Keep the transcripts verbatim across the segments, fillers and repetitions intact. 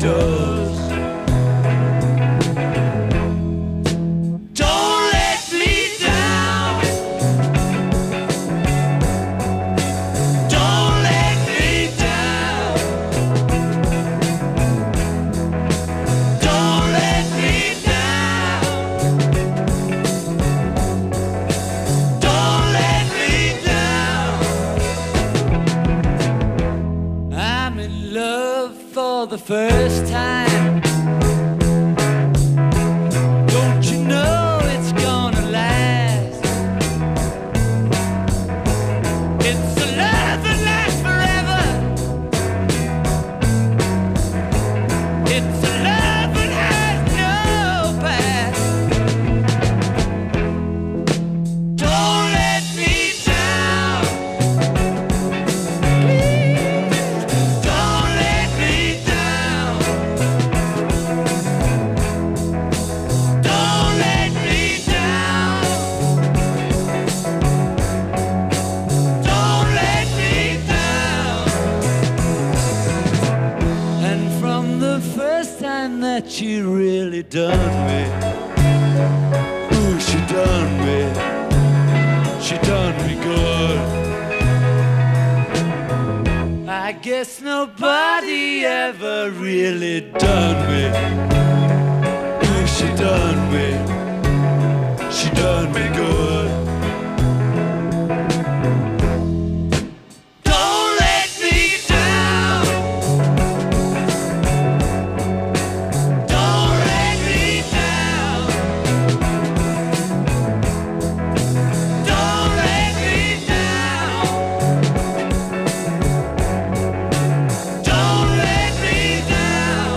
does. Don't let me down. Don't let me down. Don't let me down. Don't let me down. I'm in love for the first time. Don't you know it's gonna last? It's a love that lasts forever. It's a love that has no past. Don't let me down. Please, don't let me down. Don't let me down. Don't let me down. And from the first time that you really done me, ooh, she done me, she done me good. I guess nobody ever really done me. Ooh, she done me, she done me good. Don't let me down. Don't let me down. Don't let me down. Don't let me down.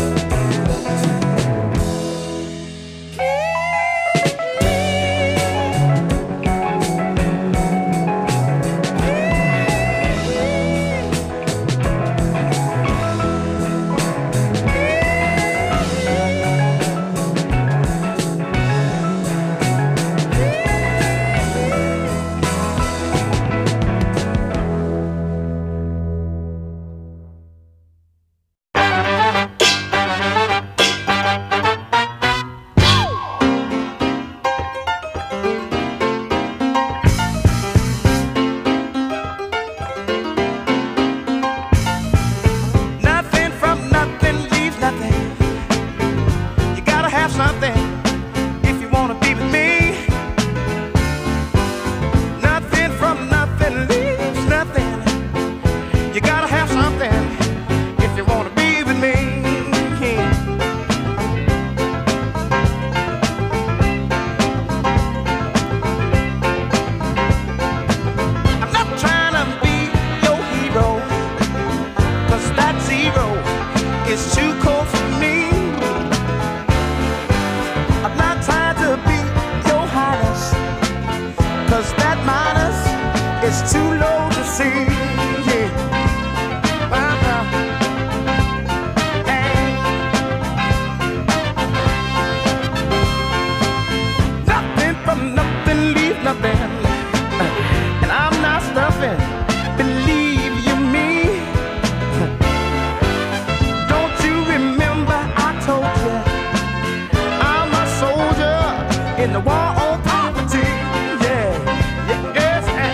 Nothing from nothing leaves nothing. You gotta have something if you wanna be with me. Nothing from nothing leaves nothing. You gotta have something if you wanna be with me. I'm not trying to be your hero, 'cause that zero is too cold for me. I'm not trying to be your highness, 'cause that minus is too low to see. Yeah. Uh-uh. Hey. Nothing from nothing leaves nothing. And I'm not stuffing, believe you me. Don't you remember I told you I'm a soldier in the war on poverty? Yeah, yeah, yes, and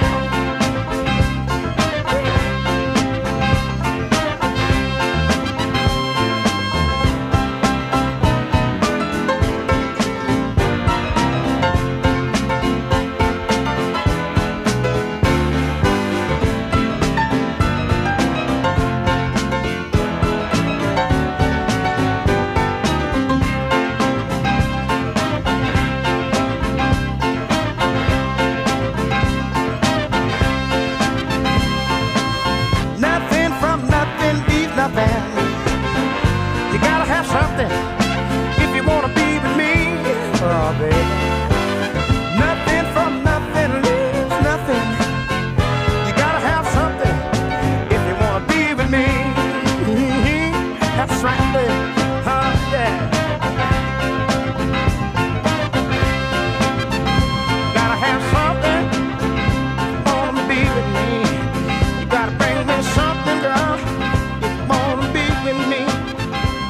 nothing from nothing leaves nothing. You gotta have something if you wanna be with me. Oh, baby. Nothing from nothing leaves nothing. You gotta have something if you wanna be with me. That's right, baby. Huh, yeah. Gotta have something if you wanna be with me. You gotta bring me something, girl, if you wanna be with me.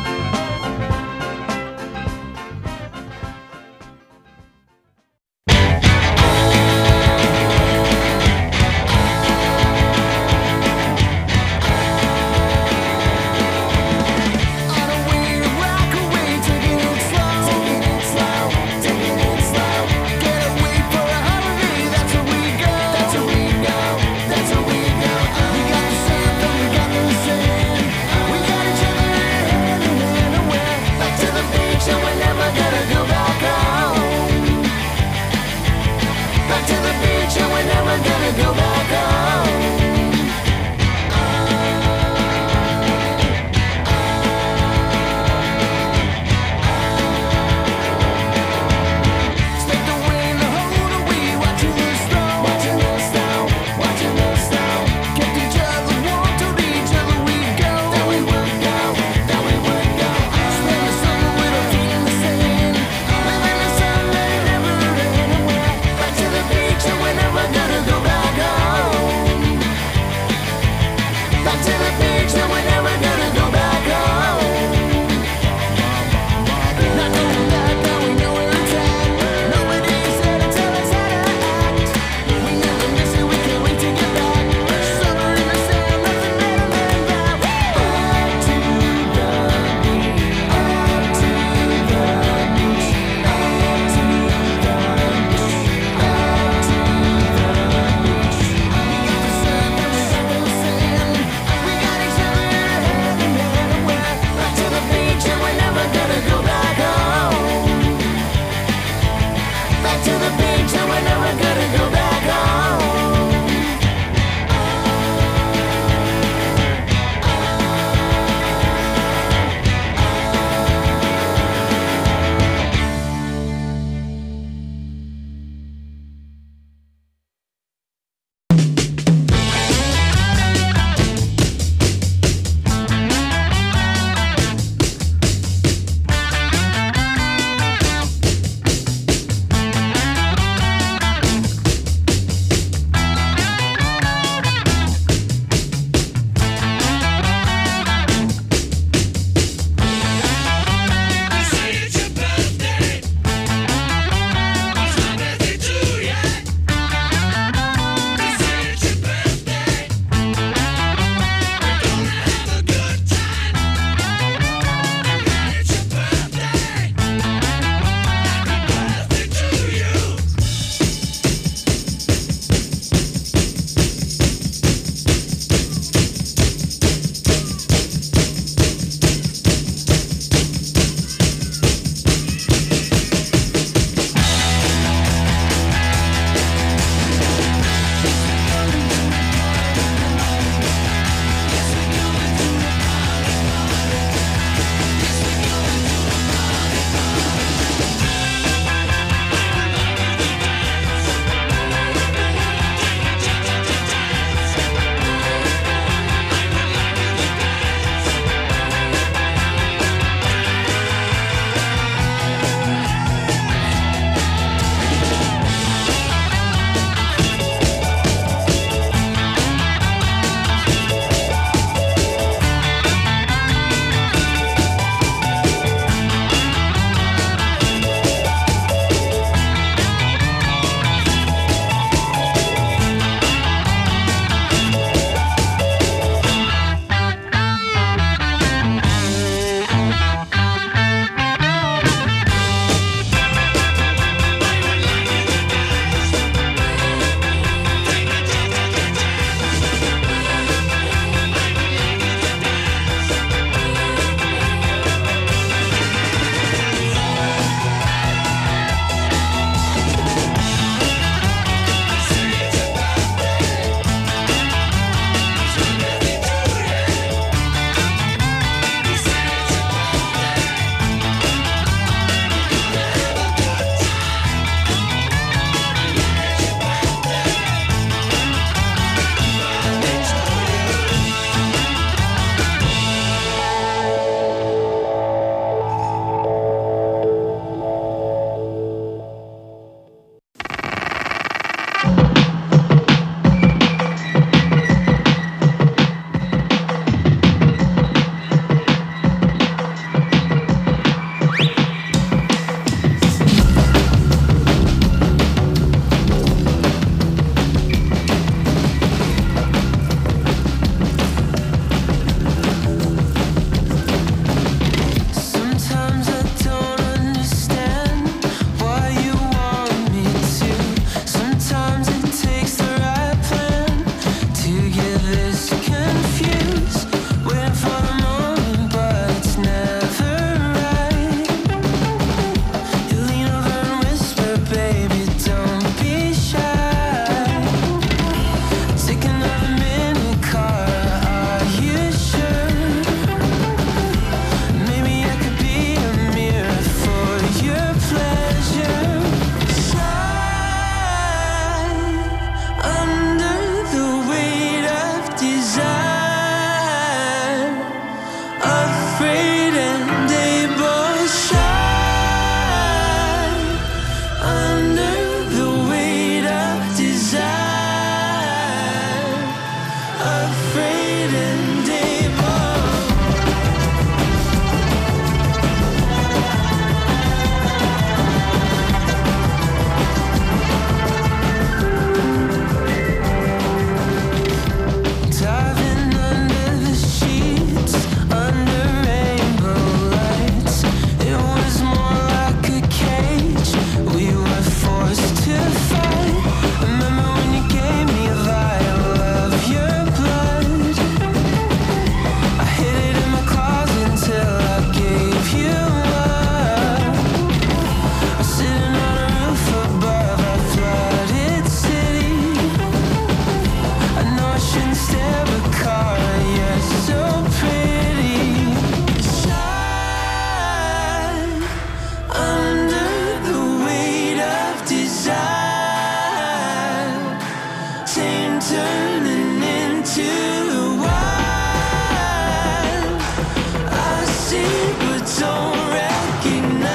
don't recognize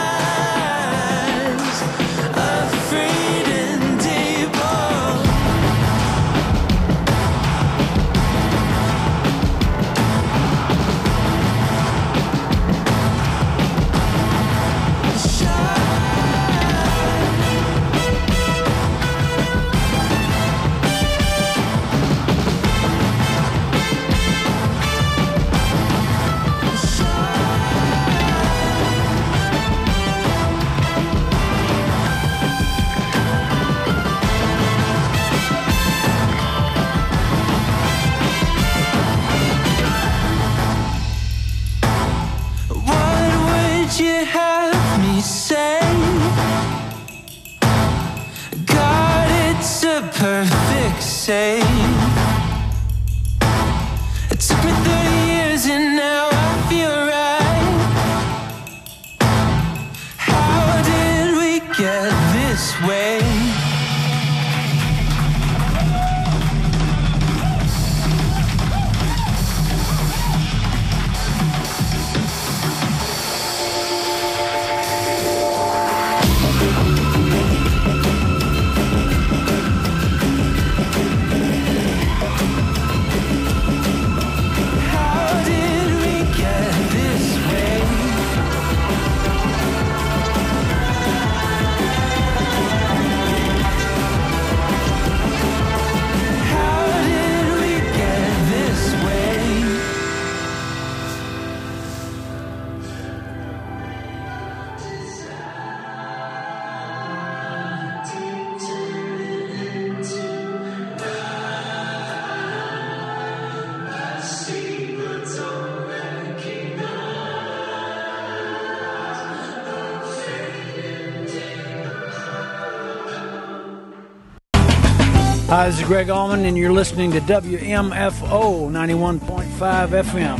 afraid and able. You have me say, God, it's a perfect save. It took me thirty years and now I feel right. How did we get this way? Hi, this is Greg Allman, and you're listening to W M F O ninety-one point five F M.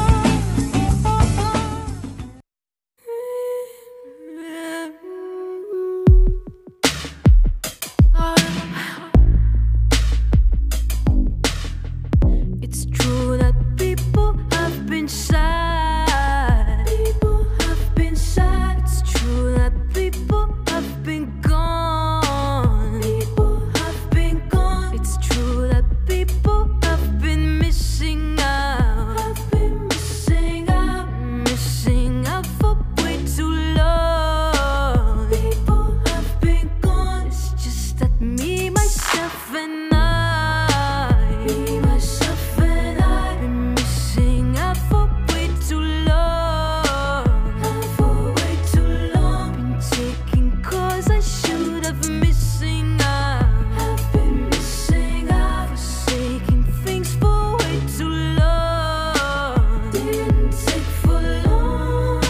It's true that people have been sad. People have been sad. It's true that people have been gone. People have been gone. It's true that people have been missing out. Have been missing out. Missing out for way too long. People have been gone. It's just that me, myself, and I. Me, myself, and I. Been missing out for way too long. For way too long. Been taking calls I should have missing out. Have been missing out. Forsaking things for way too long. Didn't take for long.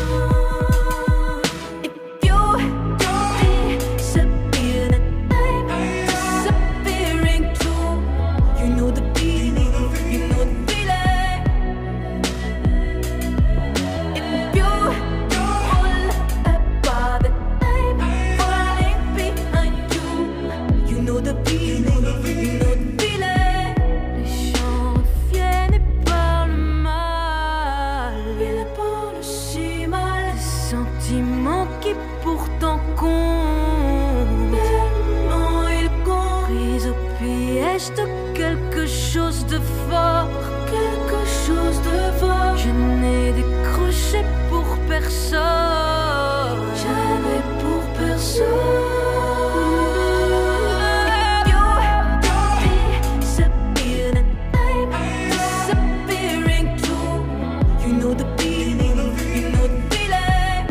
If you disappear, then I'm disappearing too. You know the feeling, you know the feeling. If you fall apart, then I'm falling behind you. You know the feeling, you know the feeling. Les gens reviennent et parlent mal. Ils parlent si mal. Des sentiments qui pourtant comptent. Tellement ils comptent. Pris au piège de quelque chose de fort. Quelque chose de fort. Je n'ai décroché pour personne. Jamais pour personne. You disappear, then I'm disappearing too. You know the feeling, you know the feeling.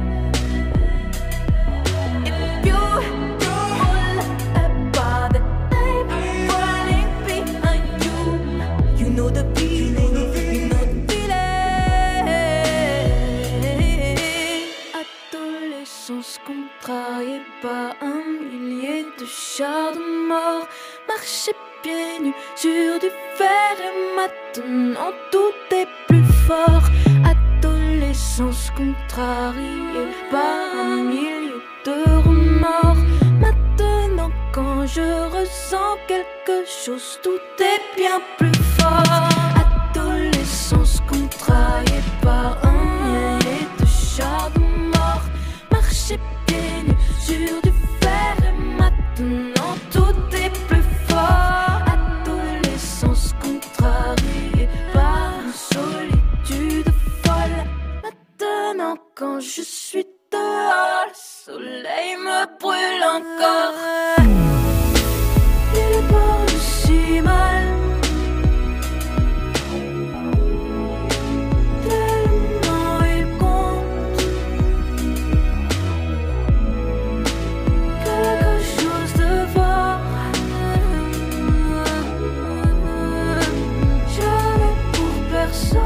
If you fall apart, then I'm falling behind you. You know the feeling, you know the feeling. Adolescence contrariée par un millier de chars de mort. Marcher pieds nus sur du fer et maintenant tout est plus fort. Adolescence contrariée par un millier de remords. Maintenant quand je ressens quelque chose, tout est bien plus fort. Adolescence contrariée par un millier Quand je suis dehors, le soleil me brûle encore. Il parle si mal, tellement il compte quelque chose de fort. J'avais pour personne.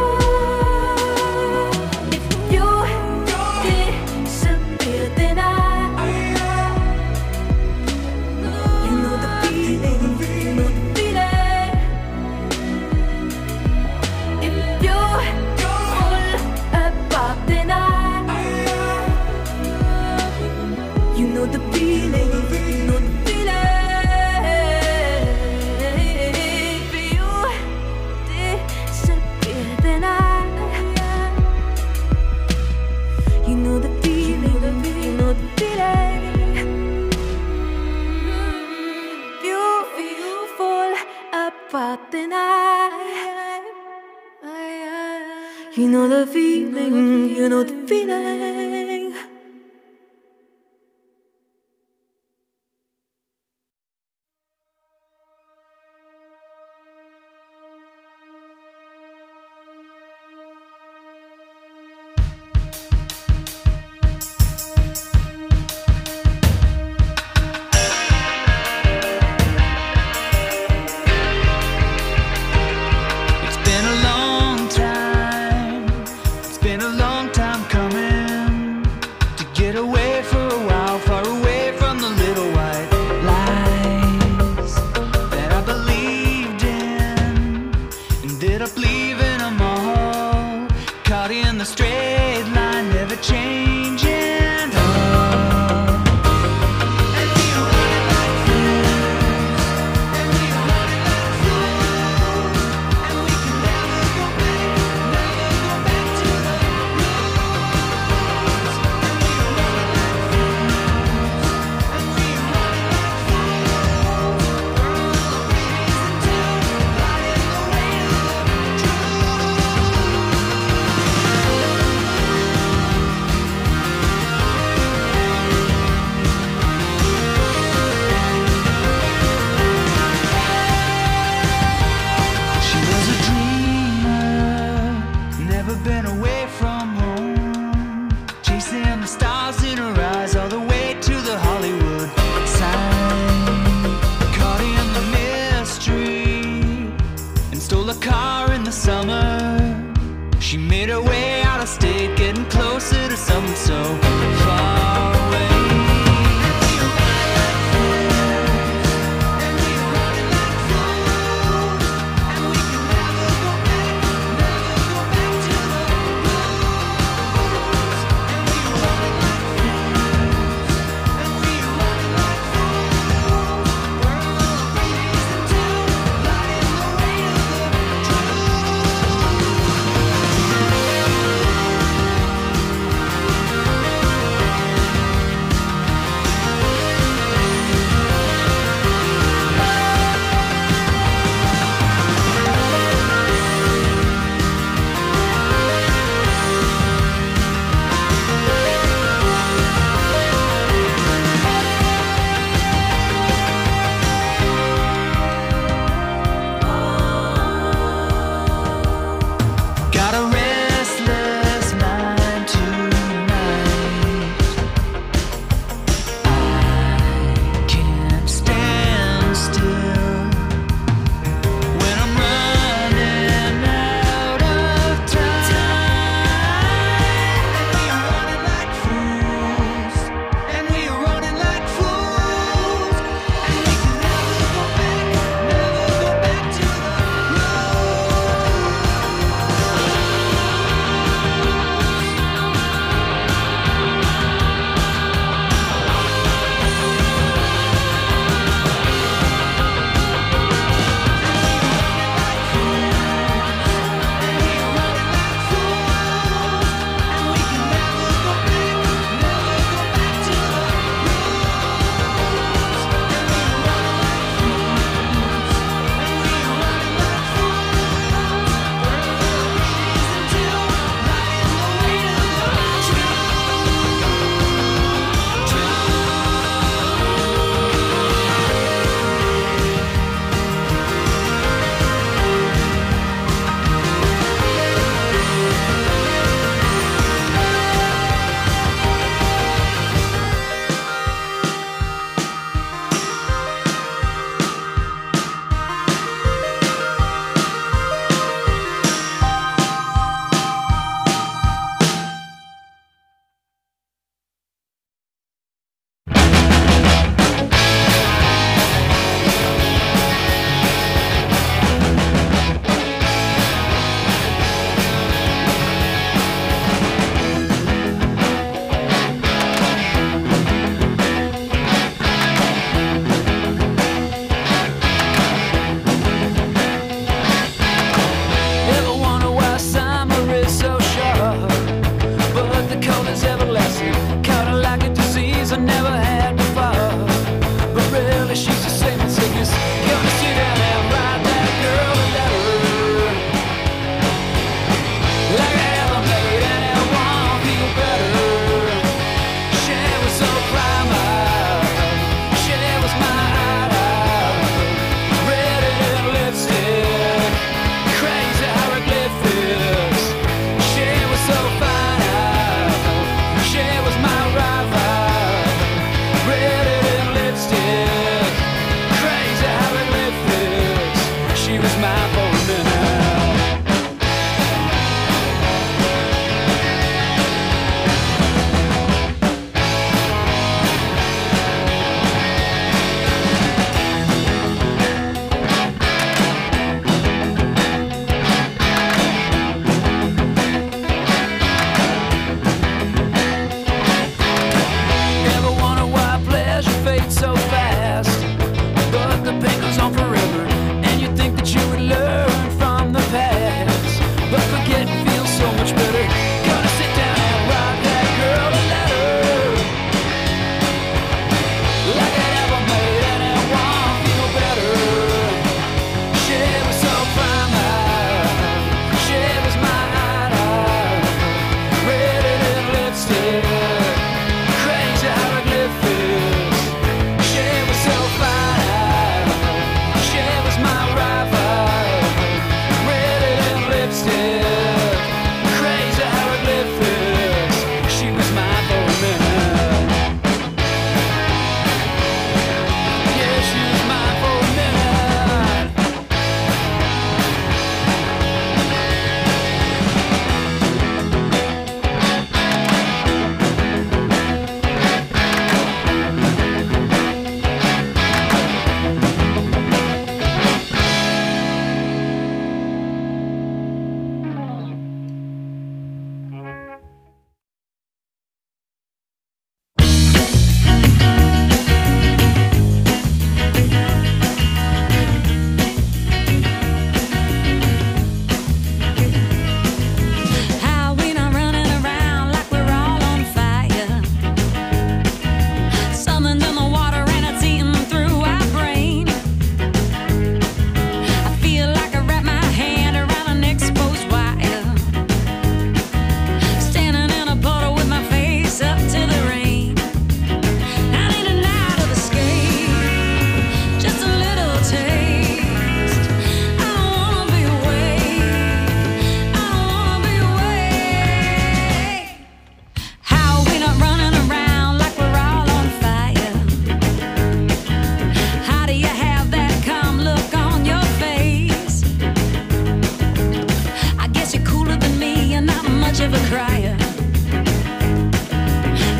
You know the feeling, you know the feeling.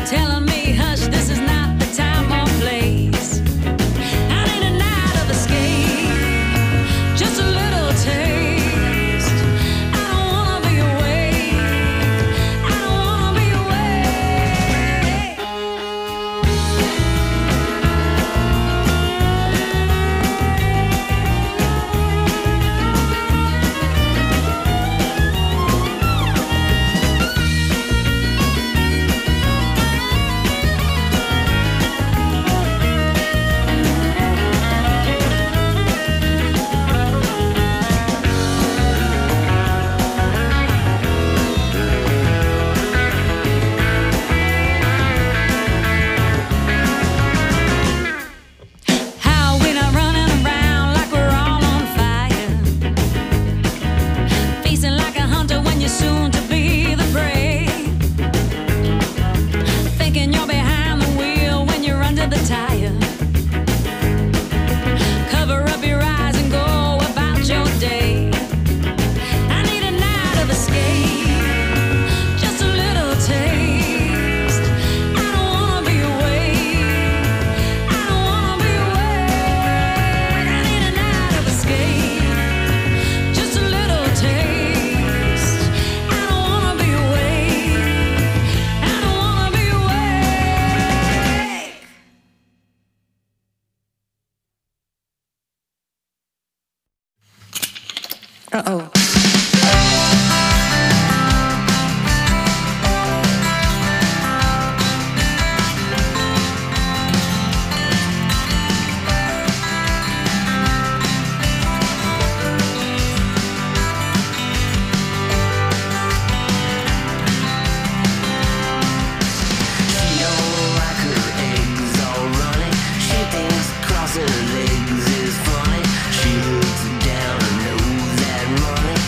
telling me, hush, this is not the time or place. I need a night of escape, just a little taste. I don't wanna be awake, I don't wanna be awake. How we not running around like we're all on fire, facing like a hunter when you're soon to be the prey, thinking you're behind the wheel when you're under the tire. Cover up your eyes and go about your day. I need a night of escape, just a little taste. I don't wanna be awake, I don't wanna be awake. I need a night of escape, just a little taste. I don't wanna be awake, I don't wanna be awake. Uh-oh. She don't like her eggs all runny. She thinks crossing her legs is funny. She looks down her nose at money.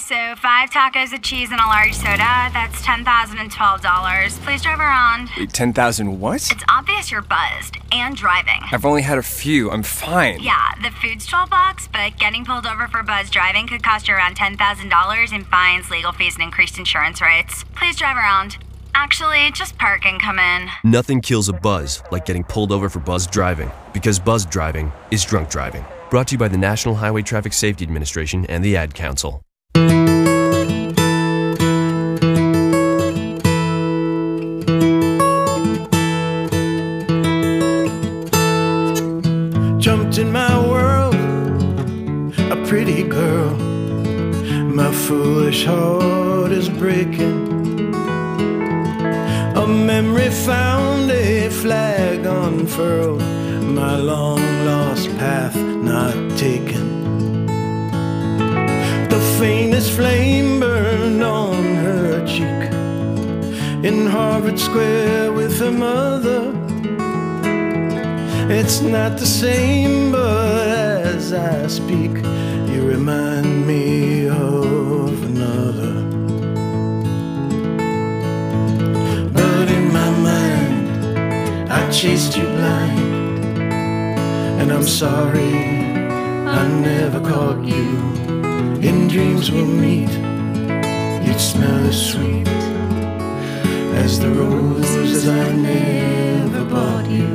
so five tacos of cheese and a large soda. That's ten thousand twelve dollars. Please drive around. Wait, ten thousand what? It's obvious you're buzzed and driving. I've only had a few. I'm fine. Yeah, the food's twelve bucks, but getting pulled over for buzz driving could cost you around ten thousand dollars in fines, legal fees, and increased insurance rates. Please drive around. Actually, just park and come in. Nothing kills a buzz like getting pulled over for buzz driving, because buzz driving is drunk driving. Brought to you by the National Highway Traffic Safety Administration and the Ad Council. Jumped in my world, a pretty girl. My foolish heart is breaking. A memory found, a flag unfurled, my long lost path not taken. The faintest flame burned on her cheek in Harvard Square with her mother. It's not the same, but as I speak, you remind me of another. I chased you blind, and I'm sorry I never caught you. In dreams we'll meet, you'd smell as sweet as the roses I never bought you.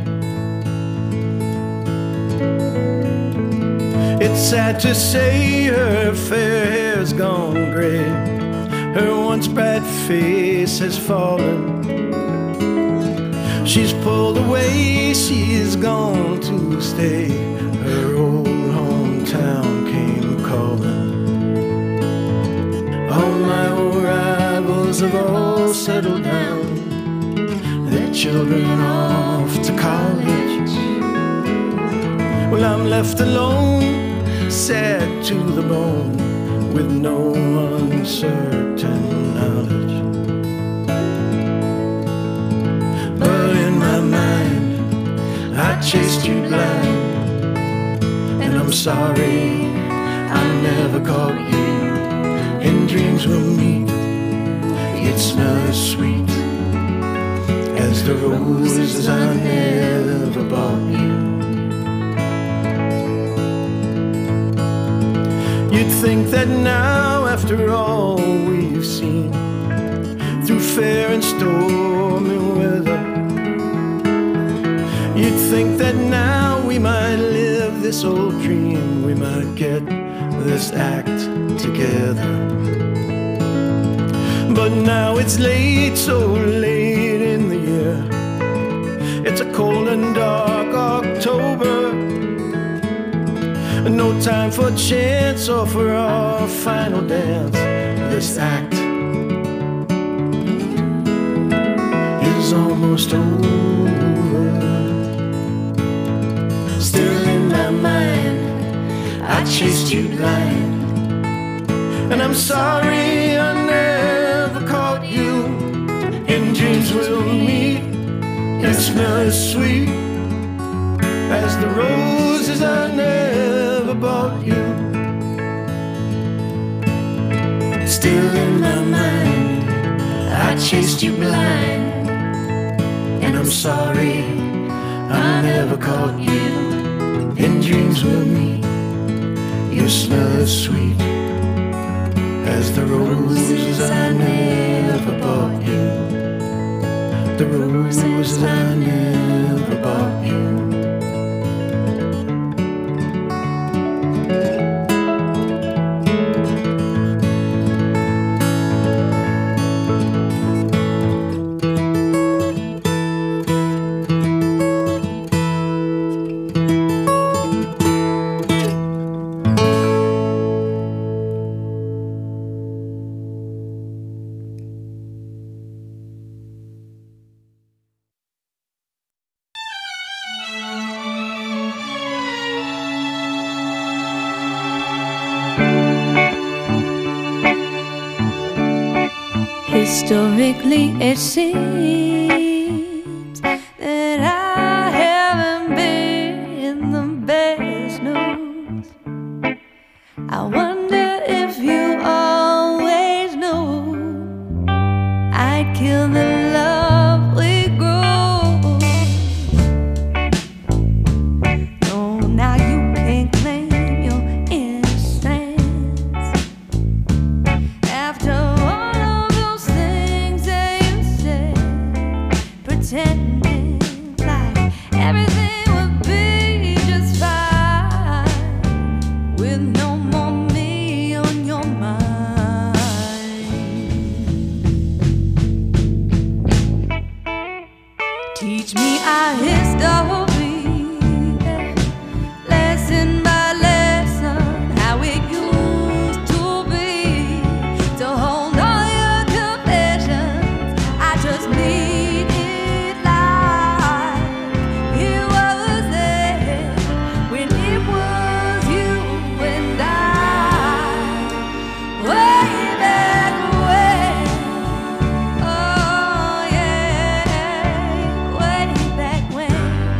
It's sad to say her fair hair's gone gray, her once bright face has fallen. She's pulled away, she's gone to stay. Her old hometown came calling. All my old rivals have all settled down, their children off to college. Well, I'm left alone, sad to the bone, with no uncertain knowledge. I chased you blind, and I'm sorry I never caught you. In dreams we'll meet, you'd smell as sweet as the roses I never bought you. You'd think that now, after all we've seen, through fair and stormy weather, you'd think that now we might live this old dream, we might get this act together. But now it's late, so late in the year. It's a cold and dark October, no time for chance or for our final dance. This act is almost over. Still in my mind, I chased you blind, and I'm sorry I never caught you. In dreams we'll meet, and smell as sweet as the roses I never bought you. Still in my mind, I chased you blind, and I'm sorry I never caught you. In dreams we'll meet, you smell as sweet as the roses I never bought you. The roses I never bought you. Historically, it seems that I haven't been the best news. I wonder if you are in the love we grew. No, now you can't claim your innocence after all of those things that you said, pretending like everything would be just fine with no more me on your mind. Teach me our history, lesson by lesson, how it used to be, to hold all your confessions. I just need it like it was there when it was you and I, way back when. Oh yeah, way back when.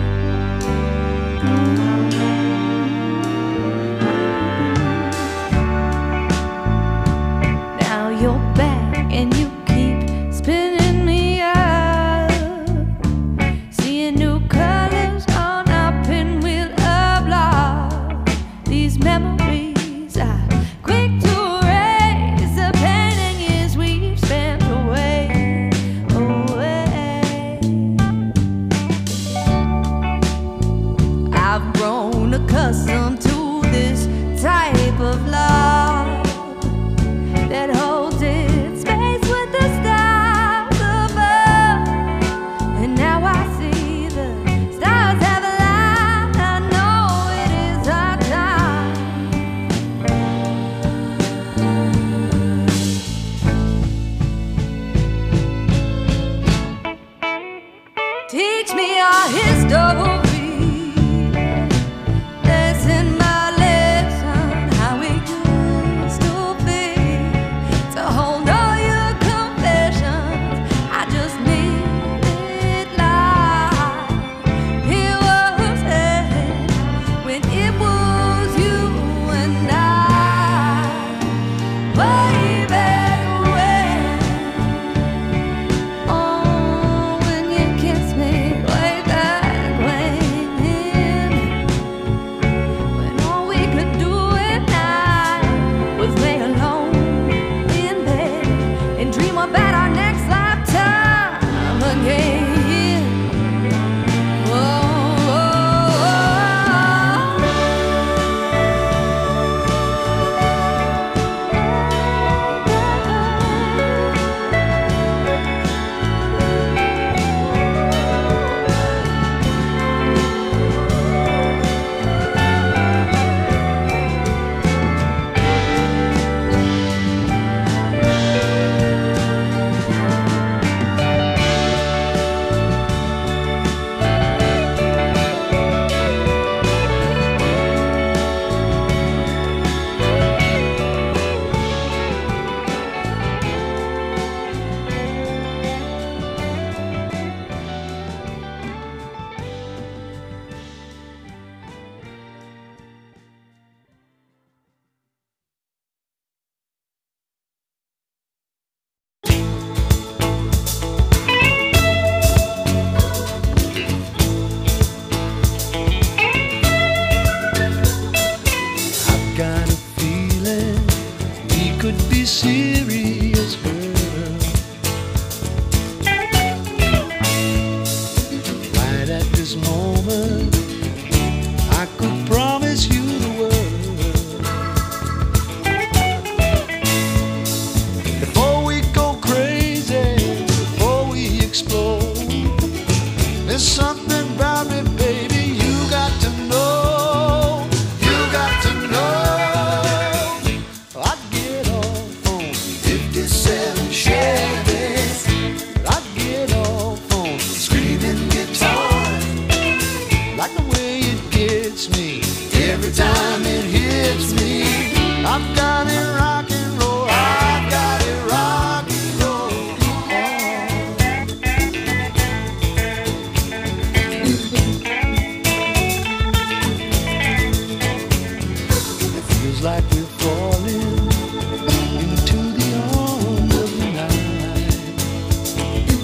Now you're back and you keep spinning me out, seeing new colors on our pinwheel of love. These memories are quick to erase the pain and years we've spent away, away. I've grown accustomed to this type of love that holds its space with the stars above. And now I see the stars have aligned. I know it is our time. Teach me our history, lesson by lesson, how it used to be, to hold all your confessions. I just need it like it was there when it was you and I, way back when. Oh, when you kiss me, way back when. When all we could do at night was lay alone in bed and dream about our next lifetime again. Oh, oh, I've got a feeling we could be serious, girl. Right at this moment, I could promise you the world. Before we go crazy, before we explode, there's something about me, baby, you got to know. You got to know. I get off on fifty-seven Chevys. I get off on screaming guitar. Like the way it gets me every time it hits me. I've got it rock and roll. I've got it rock and roll. It feels like we're falling into the arms of the night.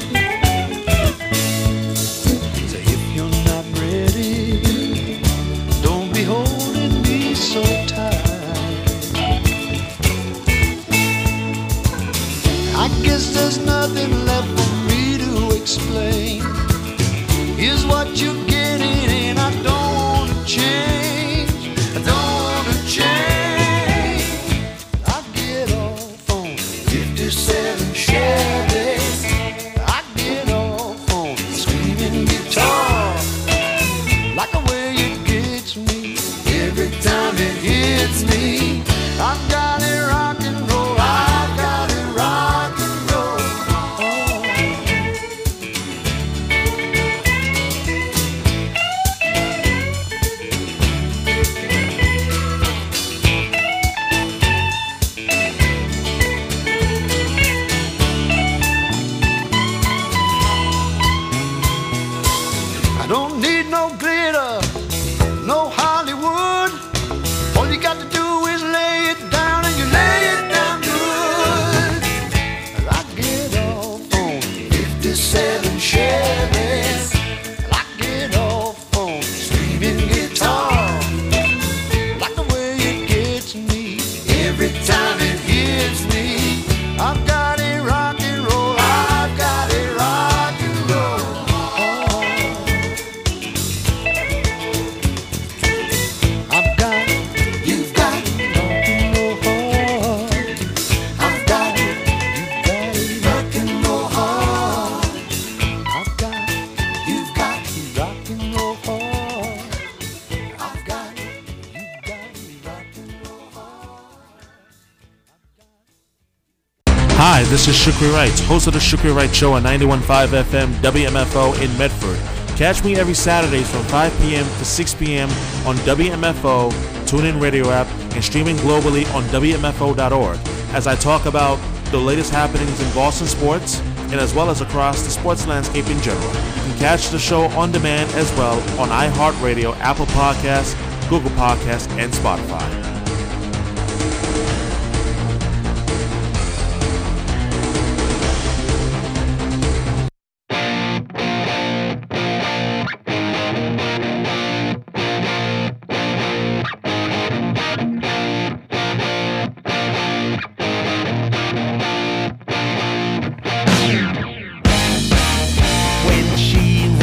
this is Shukri Wright, host of the Shukri Wright Show on ninety-one point five F M W M F O in Medford. Catch me every Saturdays from five p.m. to six p.m. on W M F O, TuneIn Radio app, and streaming globally on W M F O dot org as I talk about the latest happenings in Boston sports and as well as across the sports landscape in general. You can catch the show on demand as well on iHeartRadio, Apple Podcasts, Google Podcasts, and Spotify.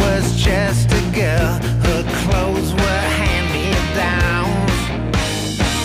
Just a girl, her clothes were hand-me-downs.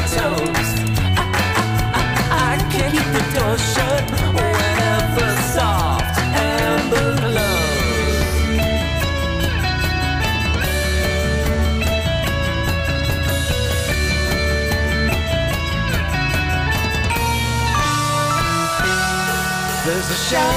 toes. I, I, I, I can't keep the door shut whenever soft amber glows. There's a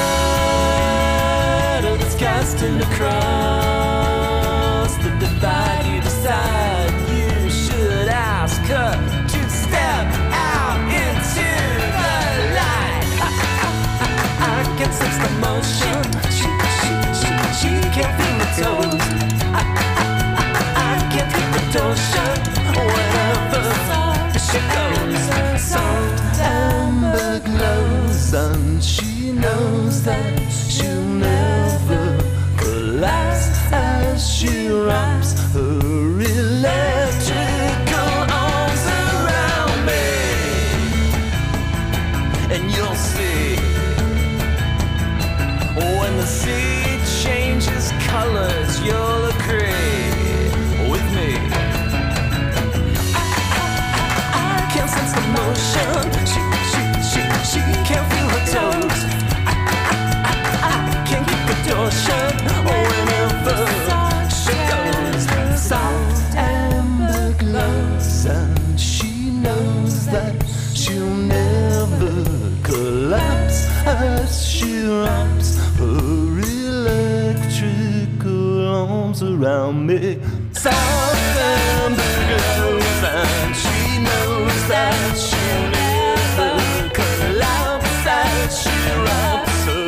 shadow that's casting across the divide. You decide you should ask her to step out into the light. I, I, I, I can sense the motion. She, she, she, she can't feel the toes. I, I, I, I can't keep the door shut whenever she goes. Soft amber glows and she knows that she'll never collapse as she wraps her electrical arms around me. And you'll see when the sea changes colors, you'll agree with me. I, I, I, I can't sense the motion. She, she, she, she can't feel her toes. Door shut whenever she goes. Soft amber glows and she knows that she'll never collapse as she wraps her electrical arms around me. Soft amber glows and she knows that she'll never collapse as she wraps her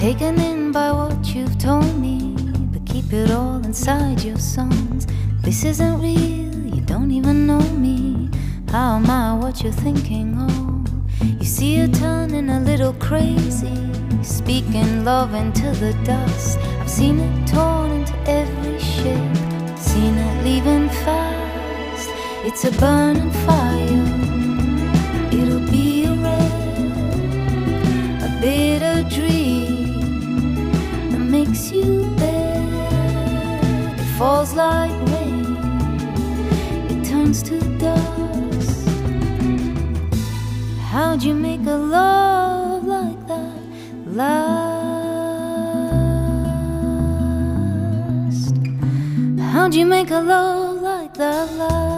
taken in by what you've told me, but keep it all inside your songs. This isn't real, you don't even know me. How am I what you're thinking of? You see her turning a little crazy, speaking love into the dust. I've seen it torn into every shape, seen it leaving fast. It's a burning fire, it'll be a red, a bitter dream that makes you bad. It falls like rain, it turns to dust. How'd you make a love like that last? How'd you make a love like that last?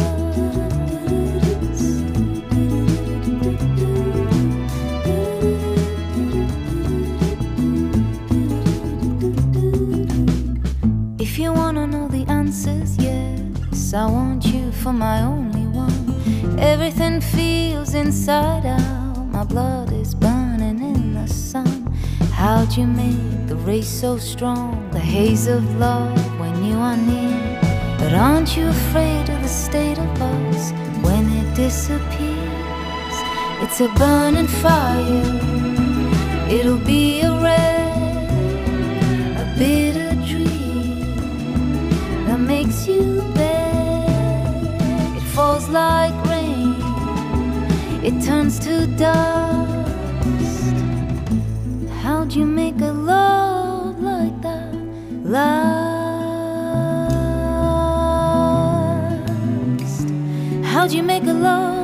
If you wanna know the answers, yes, I want you for my only one. Everything feels inside out, my blood is burning in the sun. How'd you make the race so strong, the haze of love when you are near? But aren't you afraid of the state of us when it disappears? It's a burning fire, it'll be a red, a bitter dream that makes you bad. It falls like rain, it turns to dust. How'd you make a love like that last? How'd you make a love